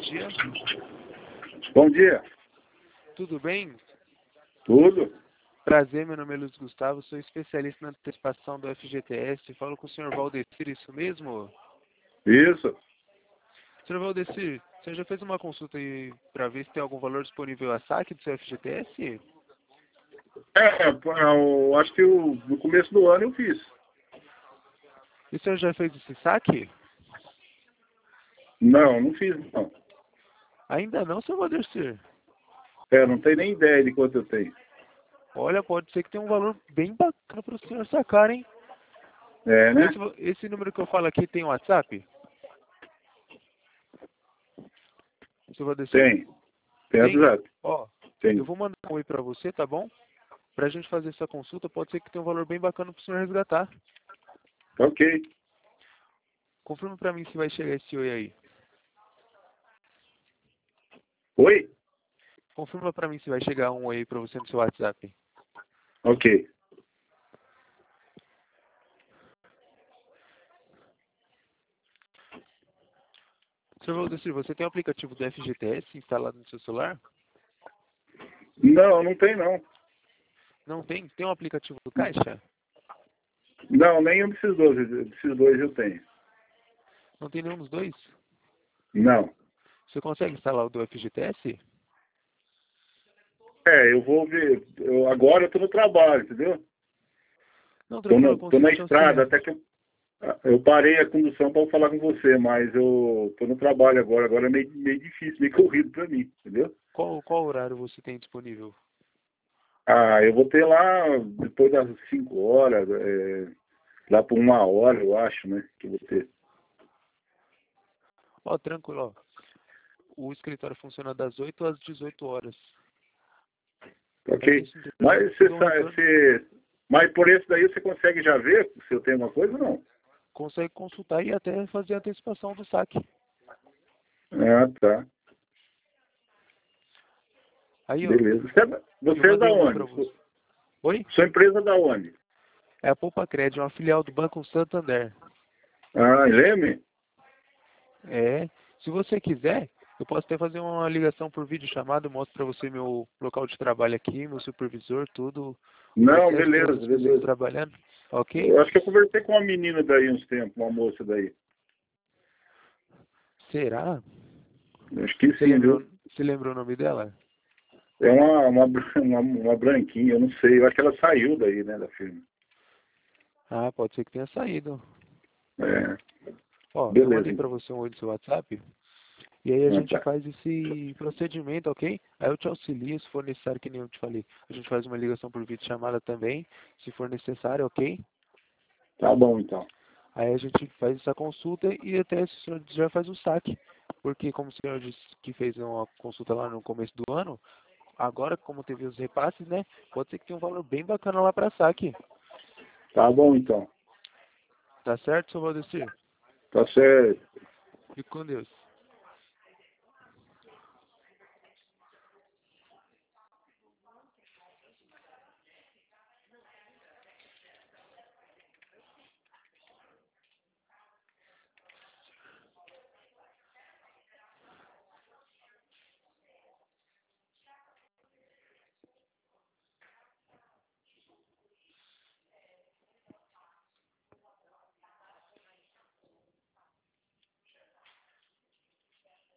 dia. Bom dia. Tudo bem? Tudo? Prazer, meu nome é Luiz Gustavo, sou especialista na antecipação do FGTS. Falo com o senhor Valdecir, isso mesmo? Isso. Senhor Valdecir, o senhor já fez uma consulta aí para ver se tem algum valor disponível a saque do seu FGTS? Eu acho que no começo do ano eu fiz. E o senhor já fez esse saque? Não fiz, não. Ainda não, senhor Valdecir. Não tenho nem ideia de quanto eu tenho. Olha, pode ser que tenha um valor bem bacana para o senhor sacar, hein? Né? Esse número que eu falo aqui tem WhatsApp? Senhor Valdecir? Tem WhatsApp. Ó, Tem. eu vou mandar um oi para você, tá bom? Pra gente fazer essa consulta, pode ser que tenha um valor bem bacana pro senhor resgatar. Ok. Confirma pra mim se vai chegar esse oi aí. Oi? Confirma pra mim se vai chegar um oi aí pra você no seu WhatsApp. Ok. Senhor Valdecir, você tem o aplicativo do FGTS instalado no seu celular? Não tem não. Não tem? Tem um aplicativo do Caixa? Não, nenhum desses dois. Desses dois eu tenho. Não tem nenhum dos dois? Não. Você consegue instalar o do FGTS? Eu vou ver. Agora eu tô no trabalho, entendeu? Não, tranquilo, eu Tô consigo na te estrada, auxiliar. até que eu parei a condução para falar com você, mas eu tô no trabalho agora. Agora é meio difícil, meio corrido para mim, entendeu? Qual horário você tem disponível? Eu vou ter lá depois das 5 horas, lá por 1 hora, eu acho, né? Que eu vou ter. Ó, tranquilo, ó. O escritório funciona das 8 às 18 horas. Ok? Aí nesse Mas eu dou um retorno. mas por esse daí você consegue já ver se eu tenho uma coisa ou não? Consegue consultar e até fazer a antecipação do saque. Tá. Aí, ó, Beleza. eu Você é da mandei um oi onde? pra você. Oi? Sua empresa é da onde? É a Poupa Crédito, uma filial do Banco Santander. Leme? É, se você quiser, eu posso até fazer uma ligação por vídeo chamada, eu mostro pra você meu local de trabalho aqui, meu supervisor, tudo, o Não, processo, beleza, todas as pessoas beleza. trabalhando, ok? Eu acho que eu conversei com uma menina daí uns tempos, uma moça daí. Será? Acho que sim, viu? Você lembrou o nome dela? É uma branquinha, eu não sei. Eu acho que ela saiu daí, né, da firma. Ah, pode ser que tenha saído. É, Ó, eu beleza, mandei pra então. você um oi no seu WhatsApp. E aí a gente Tá. faz esse procedimento, ok? Aí eu te auxilio, se for necessário, que nem eu te falei. A gente faz uma ligação por vídeo chamada também, se for necessário, ok? Tá bom, então. Aí a gente faz essa consulta e até o senhor já faz o saque. Porque como o senhor disse que fez uma consulta lá no começo do ano, agora como teve os repasses, né? Pode ser que tenha um valor bem bacana lá para saque. Tá bom, então. Tá certo, senhor Valdecir? Tá certo. Fique com Deus.